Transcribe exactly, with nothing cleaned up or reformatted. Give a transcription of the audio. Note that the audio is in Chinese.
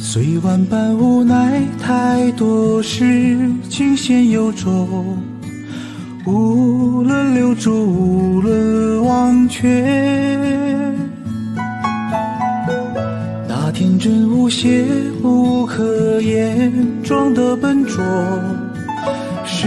虽万般无奈，太多事情先有衷。无论留住，无论忘却，那天真无邪，无可言，装得笨拙。